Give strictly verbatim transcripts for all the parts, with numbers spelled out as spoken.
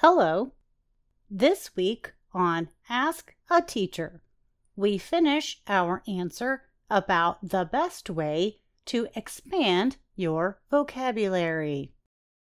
Hello. This week on Ask a Teacher, we finish our answer about the best way to expand your vocabulary.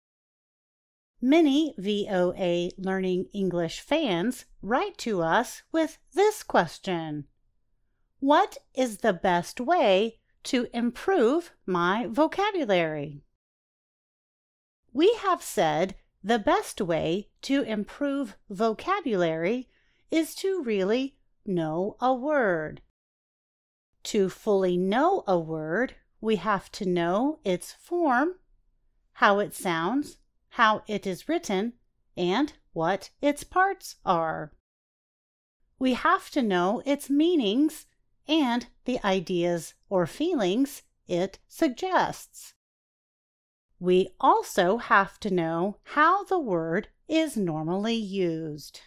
Many V O A Learning English fans write to us with this question: what is the best way to improve my vocabulary? We have said the best way to improve vocabulary is to really know a word. To fully know a word, we have to know its form, how it sounds, how it is written, and what its parts are. We have to know its meanings and the ideas or feelings it suggests. We also have to know how the word is normally used.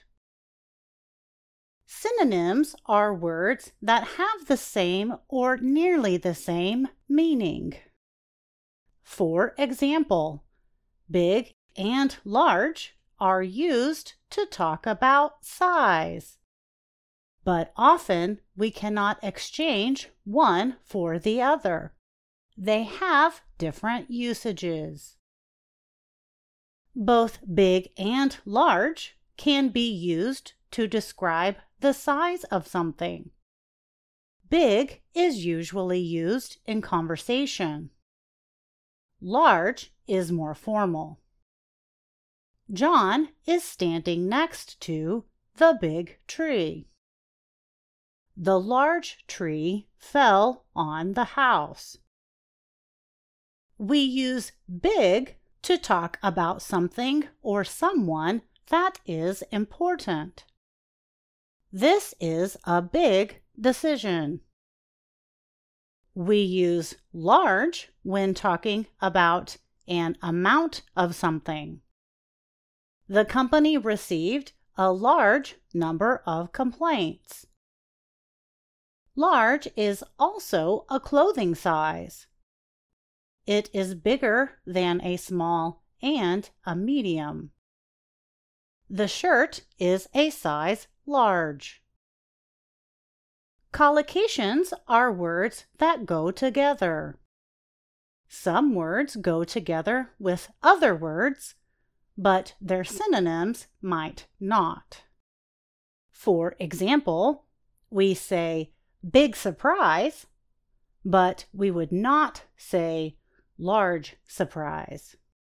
Synonyms are words that have the same or nearly the same meaning. For example, big and large are used to talk about size. But often we cannot exchange one for the other. They have different usages. Both big and large can be used to describe the size of something. Big is usually used in conversation. Large is more formal. John is standing next to the big tree. The large tree fell on the house. We use big to talk about something or someone that is important. This is a big decision. We use large when talking about an amount of something. The company received a large number of complaints. Large is also a clothing size. It is bigger than a small and a medium. The shirt is a size large. Collocations are words that go together. Some words go together with other words, but their synonyms might not. For example, we say big surprise, but we would not say large surprise.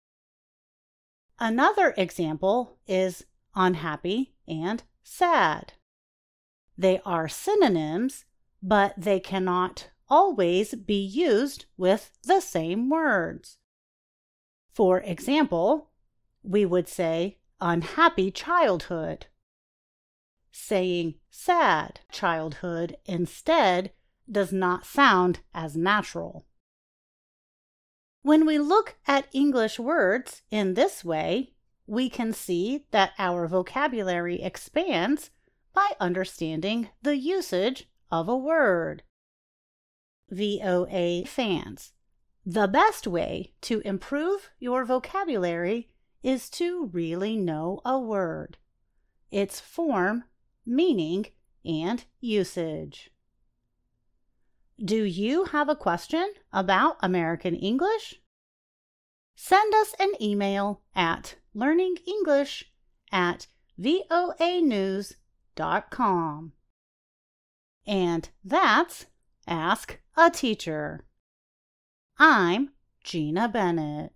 Another example is unhappy and sad. They are synonyms, but they cannot always be used with the same words. For example, we would say unhappy childhood. Saying sad childhood instead does not sound as natural. When we look at English words in this way, we can see that our vocabulary expands by understanding the usage of a word. V O A fans, the best way to improve your vocabulary is to really know a word, its form, meaning, and usage. Do you have a question about American English? Send us an email at learningenglish at voanews dot com. And that's Ask a Teacher. I'm Gina Bennett.